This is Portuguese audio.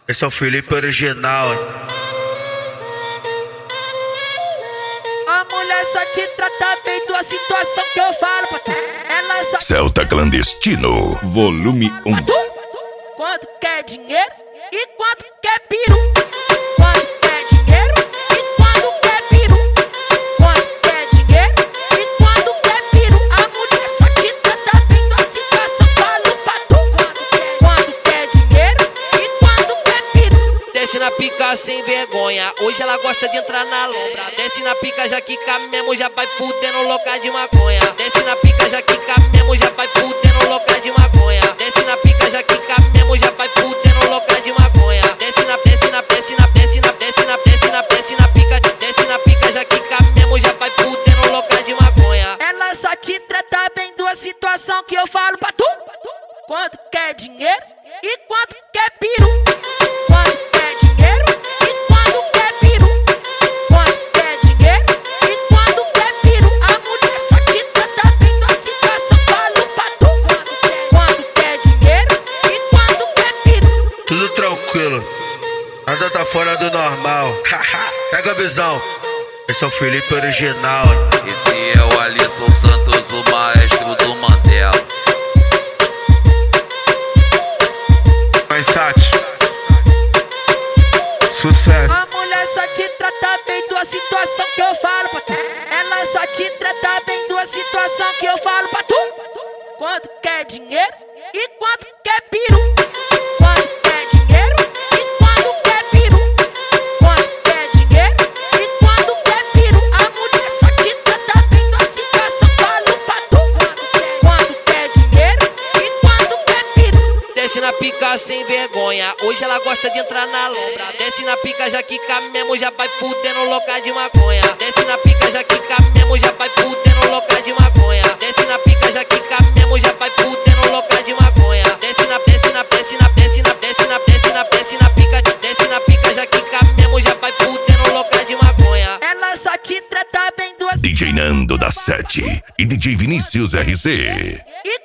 Esse é o Felipe original, hein? A mulher só te trata bem da situação que eu falo pra tu. Ela só Celta Clandestino, volume 1. quando quer dinheiro e quando quer peru. Quando quer dinheiro e quando quer peru. Quando quer dinheiro e quando quer peru. A mulher só te trata bem da situação, falo pra tu. Quando quer dinheiro e quando quer peru. Desce na pica sem vergonha, hoje ela gosta de entrar na lombra. Desce na pica, já quica mesmo, já vai fudendo louca de maconha. Desce na pica, já quica mesmo, já vai fudendo louca de maconha. Desce na pica, já quica mesmo, já vai fudendo louca de maconha. Desce na pica, desce na pica, já quica mesmo, já vai fudendo louca de maconha. Ela só te trata bem da situação que eu falo pra tu. Quando quer dinheiro e quando quer peru. Quando quer dinheiro e quando quer peru. Quando quer dinheiro e quando quer peru. A mulher só te trata bem da situação, falo pra tu. Quando quer dinheiro e quando quer peru. Tudo tranquilo, nada tá fora do normal. Pega a visão. Esse é o Felipe original, hein? Esse é o Alisson Santos, o maestro do Mandela. Mas Sati, sucesso. A mulher só te trata bem da situação que eu falo pra tu. Ela só te trata bem da situação que eu falo pra tu. Quando quer dinheiro e quando quer peru. Quando quer dinheiro e quando quer peru. Quando quer dinheiro e quando quer peru. A mulher só te trata bem da situação, falo pra tu. Quando quer dinheiro e quando quer peru. Desce na pica sem vergonha, hoje ela gosta de entrar na lombra. Desce na pica, já quica mesmo, já vai fudendo louca de maconha. Desce na pica, já quica mesmo, já vai fudendo louca de maconha. Desce na pica, já quica mesmo, já vai fudendo louca de maconha. Desce na pica, já quica mesmo, já vai fudendo louca de maconha. Ela só te trata bem da DJ Nando da 7 e DJ Vinícius RC. e